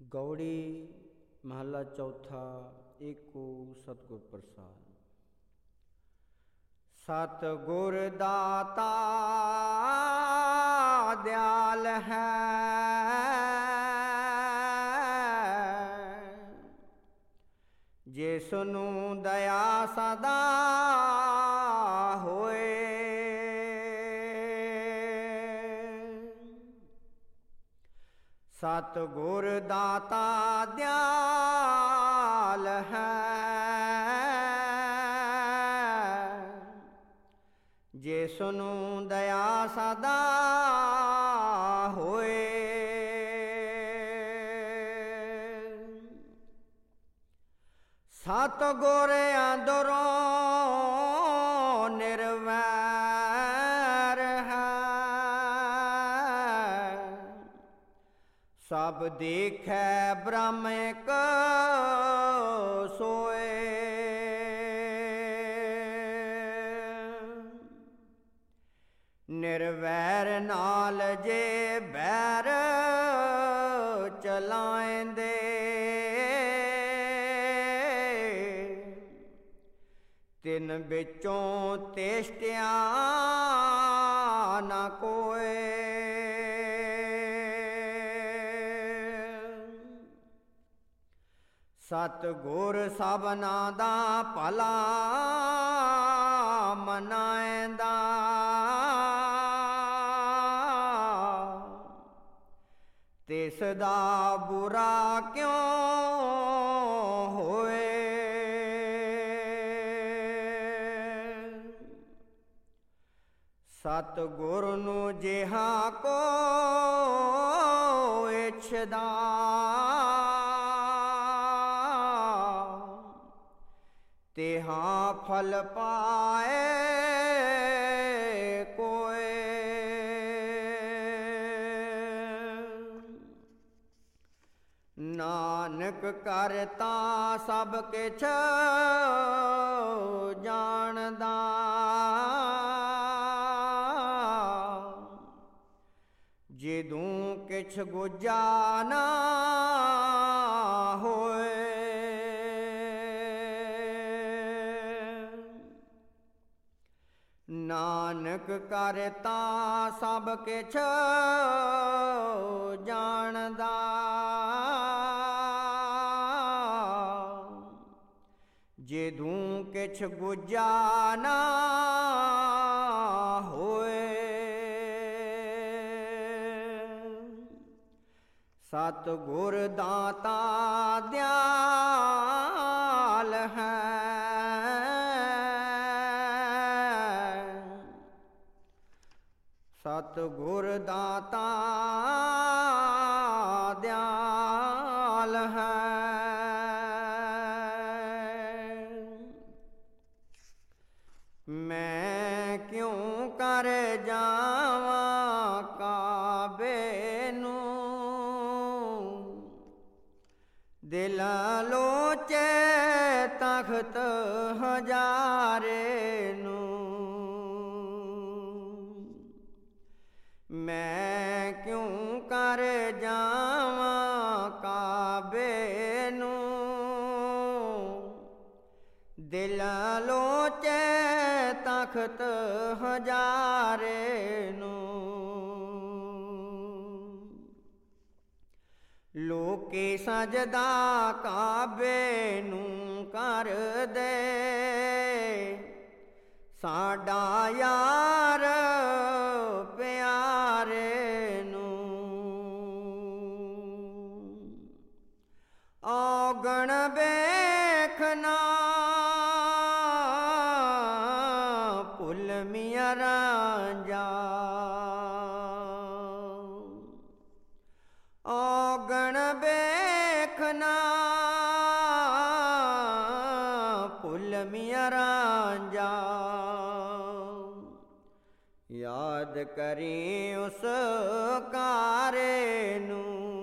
ਗੌੜੀ ਮਹੱਲਾ ਚੌਥਾ। ਏਕੋ ਸਤਿਗੁਰ ਪ੍ਰਸਾਦਿ। ਸਤਿਗੁਰ ਦਾਤਾ ਦਿਆਲ ਹੈ, ਜਿਸ ਨੂੰ ਦਇਆ ਸਦਾ ਹੋਏ। ਸਤਿਗੁਰ ਦਾਤਾ ਦਿਆਲ ਹੈ, ਜਿਸ ਨੂੰ ਦਇਆ ਸਦਾ ਹੋਏ। ਸਤਿਗੁਰ ਅੰਦਰੋਂ ਨਿਰਵੈਰ ਹੈ, ਸਭ ਦੇਖੈ ਬ੍ਰਹਮ ਇੱਕ ਸੋਏ। ਨਿਰਵੈਰ ਨਾਲ ਜੇ ਬੈਰ ਚਲਾਇਂਦੇ, ਤਿਨ ਵਿੱਚੋਂ ਤੇਸ਼ਟਿਆ ਨਾ ਕੋਏ। ਸਤਿਗੁਰ ਸਭਨਾ ਦਾ ਭਲਾ ਮਨਾਇਂਦਾ, ਤਿਸ ਦਾ ਬੁਰਾ ਕਿਉਂ ਹੋਏ। ਸਤਿਗੁਰ ਨੂੰ ਜਿਹਾ ਕੋ ਇਛਦਾ, ਤਿਹਾ ਫਲ ਪਾਏ ਕੋਏ। ਨਾਨਕ ਕਰਤਾ ਸਭ ਕਿਛ ਜਾਣਦਾ, ਜਿਦੂ ਕਿਛ ਗੁੱਜਾ ਨਾ ਹੋਏ। ਨਾਨਕ ਕਰਤਾ ਸਭ ਕਿਛ ਜਾਣਦਾ, ਜਿਦੂ ਕਿਛ ਗੁੱਜਾ ਨਾ ਹੋਏ। ਸਤਿਗੁਰ ਦਾਤਾ ਦਿਆਲ ਹੈ, ਸਤਿਗੁਰ ਦਾਤਾ ਦਿਆਲ ਹੈ। ਮੈਂ ਕਿਉਂ ਕਰ ਜਾਵਾਂ ਕਾਬੇ ਨੂੰ, ਦਿਲ ਲੋਚੇ ਤਖ਼ਤ ਹਜ਼ਾਰੇ ਨੂੰ। ਮੈਂ ਕਿਉਂ ਕਰ ਜਾਵਾਂ ਕਾਬੇ ਨੂੰ, ਦਿਲ ਲੋਚੇ ਤਖ਼ਤ ਹਜ਼ਾਰੇ ਨੂੰ। ਲੋਕੀ ਸਜਦਾ ਕਾਬੇ ਨੂੰ ਕਰਦੇ, ਸਾਡਾ ਯਾਰ ਪਿਆਰੇ ਨੂੰ। ਔਗਣ ਵੇਖਣਾ ਭੁੱਲਮੀਆਂ ਰਾਂਝਾ, ਔਗਣ ਵੇਖਣਾ ਭੁੱਲਮੀਆਂ ਰਾਂਝਾ। ਯਾਦ ਕਰੀ ਉਸ ਕਾਰੇ ਨੂੰ,